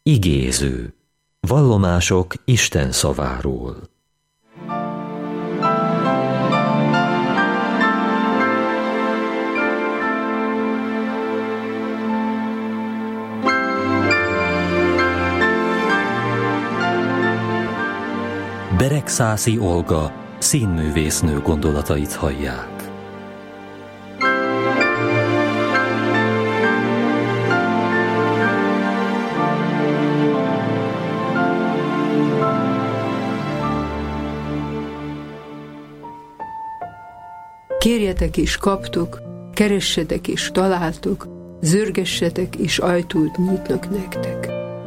Igéző. Vallomások Isten szaváról. Beregszászi Olga színművésznő gondolatait hallják. Kérjetek és kaptok, keressetek és találtok, zörgessetek és ajtót nyitnak nektek.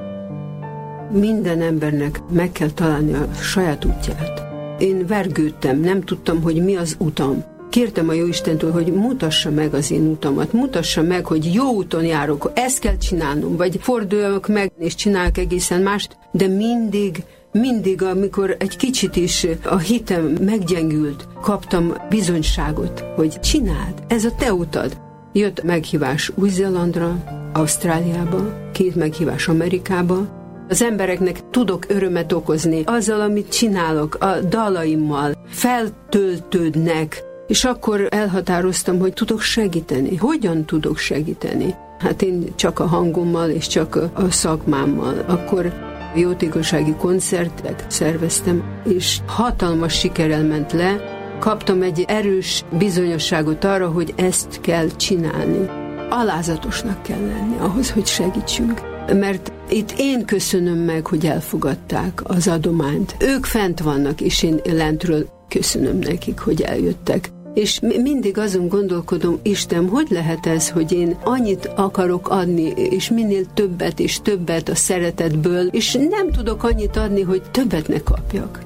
Minden embernek meg kell találni a saját útját. Én vergődtem, nem tudtam, hogy mi az utam. Kértem a Jóistentől, hogy mutassa meg az én utamat, mutassa meg, hogy jó úton járok, ezt kell csinálnom, vagy forduljak meg és csinálok egészen mást, de mindig, amikor egy kicsit is a hitem meggyengült, kaptam bizonyságot, hogy csináld, ez a te utad. Jött meghívás Új-Zélandra, Ausztráliába, 2 meghívás Amerikába. Az embereknek tudok örömet okozni azzal, amit csinálok, a dalaimmal, feltöltődnek, és akkor elhatároztam, hogy tudok segíteni. Hogyan tudok segíteni? Hát én csak a hangommal és csak a szakmámmal. Akkor jótékonysági koncertet szerveztem, és hatalmas sikerrel ment le. Kaptam egy erős bizonyosságot arra, hogy ezt kell csinálni. Alázatosnak kell lenni ahhoz, hogy segítsünk. Mert itt én köszönöm meg, hogy elfogadták az adományt. Ők fent vannak, és én lentről köszönöm nekik, hogy eljöttek. És mindig azon gondolkodom, Isten, hogy lehet ez, hogy én annyit akarok adni, és minél többet és többet a szeretetből, és nem tudok annyit adni, hogy többet ne kapjak.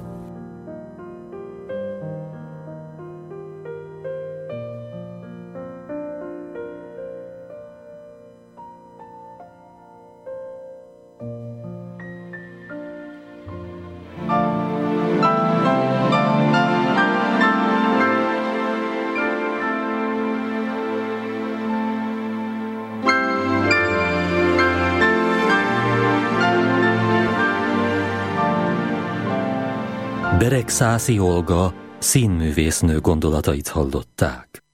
Beregszászi Olga színművésznő gondolatait hallották.